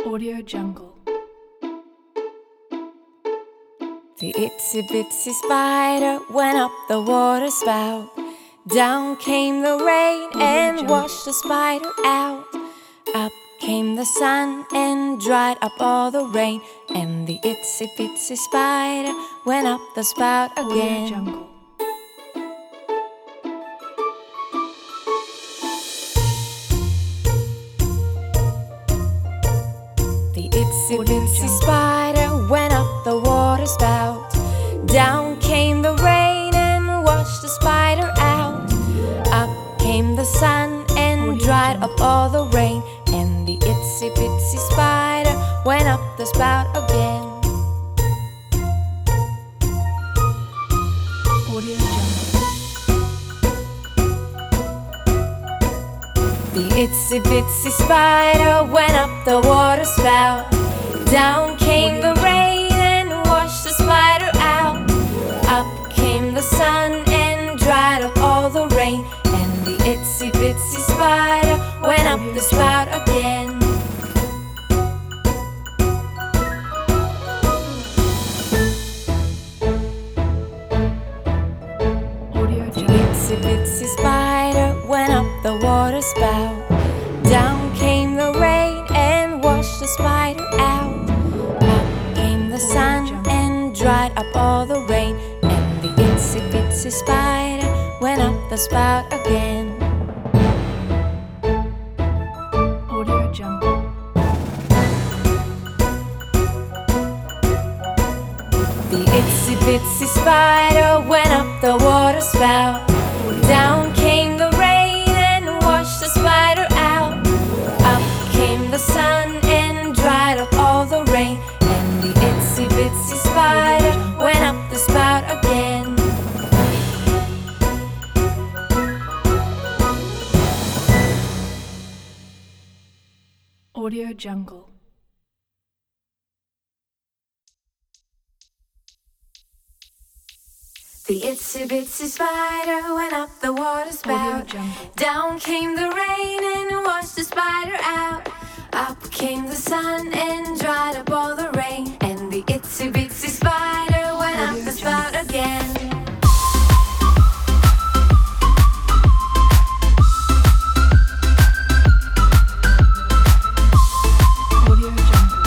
Audio Jungle. The itsy bitsy spider went up the water spout. Down came the rain and washed the spider out. Up came the sun and dried up all the rain. And the itsy bitsy spider went up the spout again. Audio Jungle. The itsy bitsy spider went up the water spout. Down came the rain and washed the spider out. Up came the sun and dried up all the rain. And the itsy bitsy spider went up the spout again. Audio Jungle. The itsy bitsy spider went up the water spout. Down came the rain and washed the spider out. Up came the sun and dried up all the rain. And the itsy bitsy spider went up the spout again. Audio The Jungle. itsy bitsy spider went up the water spout. Down came the rain and washed the spider out. Up came the sun and dried up all the rain. And the itsy bitsy spider went up the spout again. Audio Jungle. The itsy bitsy spider went up the water spout. Down came the rain and washed the spider out. Up came the sun and dried up all the rain. And the itsy bitsy spider went up the spout again. Audio Jungle. The itsy bitsy spider went up the water Audio spout. Jungle. Down came the rain and washed the spider out. Up came the sun and dried up all the rain. And the itsy bitsy spider went up the spout again. Audio Jungle.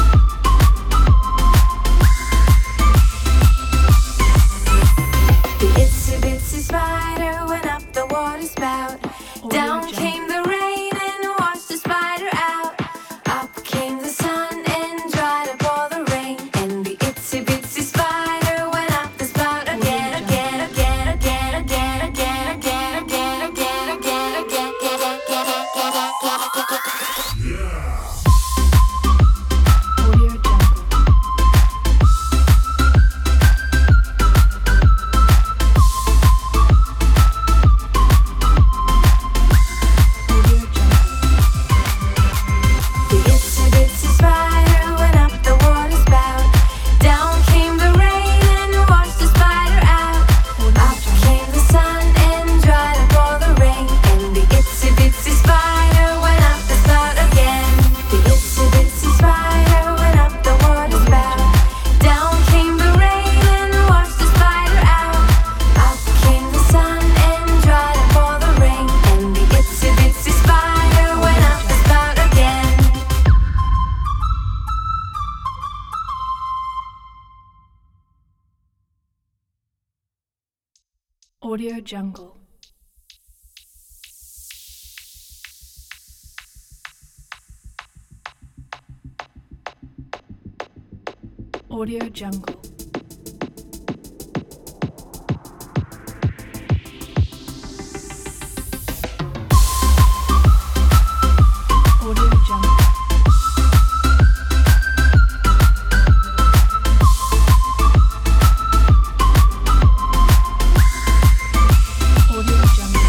The itsy bitsy spider went up the water spout. Down Jungle. came the rain and washed the spider out. Up came the sun and dried up all the rain. And the itsy bitsy spider went up the spout again, again, again, again, again, again, again, again, again, again, again, Audio Jungle. Audio Jungle. The itsy bitsy spider went up the water spout. Down came the rain and washed the spider out. Up came the sun and dried up all the rain. And the itsy bitsy spider went up the spout again. The itsy bitsy spider went up the water spout. Down came the rain and washed the spider out. Up came the sun and dried up all the rain. And the itsy bitsy spider went up the spout again. Audio Jungle. Audio Jungle. Audio Jungle. Audio Jungle.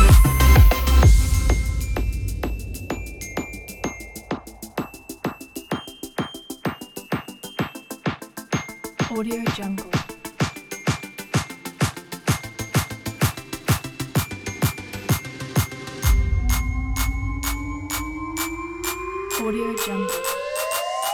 Audio Jungle. Audio Jungle.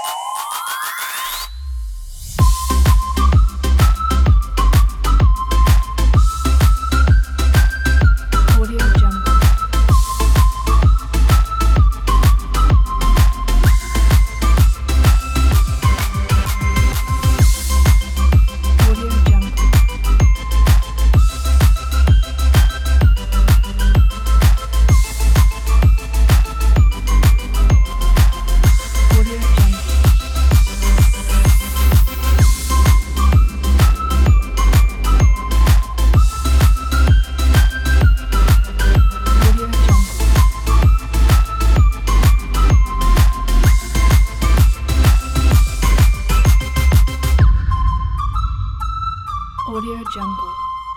Audio Jungle.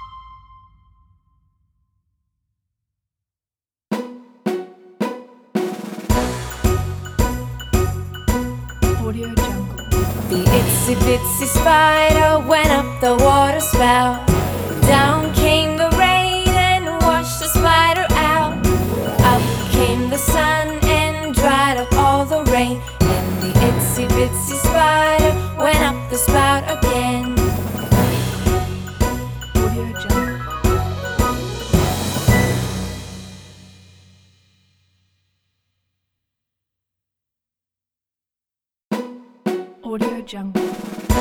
Audio Jungle. The itsy bitsy spider went up the water spout. Down came the rain and washed the spider out. Up came the sun and dried up all the rain. And the itsy bitsy spider went up the spout again. Audio Jungle. Audio Jungle.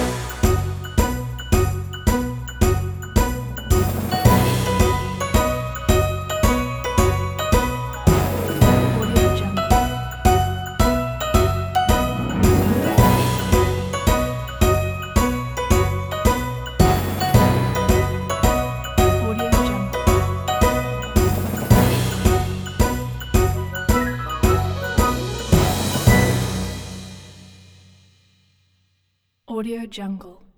Audio Jungle. Audio Jungle. Audio Jungle.